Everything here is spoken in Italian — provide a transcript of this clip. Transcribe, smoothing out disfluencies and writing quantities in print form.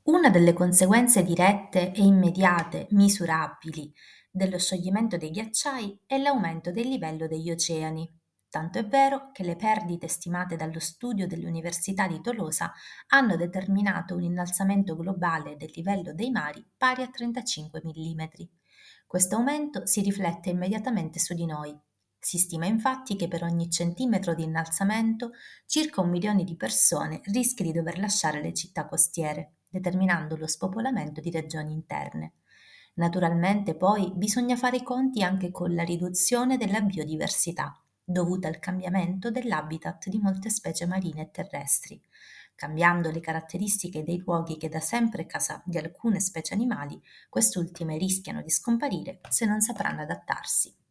Una delle conseguenze dirette e immediate, misurabili, dello scioglimento dei ghiacciai è l'aumento del livello degli oceani. Tanto è vero che le perdite stimate dallo studio dell'Università di Tolosa hanno determinato un innalzamento globale del livello dei mari pari a 35 mm. Questo aumento si riflette immediatamente su di noi. Si stima infatti che per ogni centimetro di innalzamento circa 1 milione di persone rischia di dover lasciare le città costiere, determinando lo spopolamento di regioni interne. Naturalmente poi bisogna fare i conti anche con la riduzione della biodiversità, dovuta al cambiamento dell'habitat di molte specie marine e terrestri. Cambiando le caratteristiche dei luoghi che da sempre è casa di alcune specie animali, quest'ultime rischiano di scomparire se non sapranno adattarsi.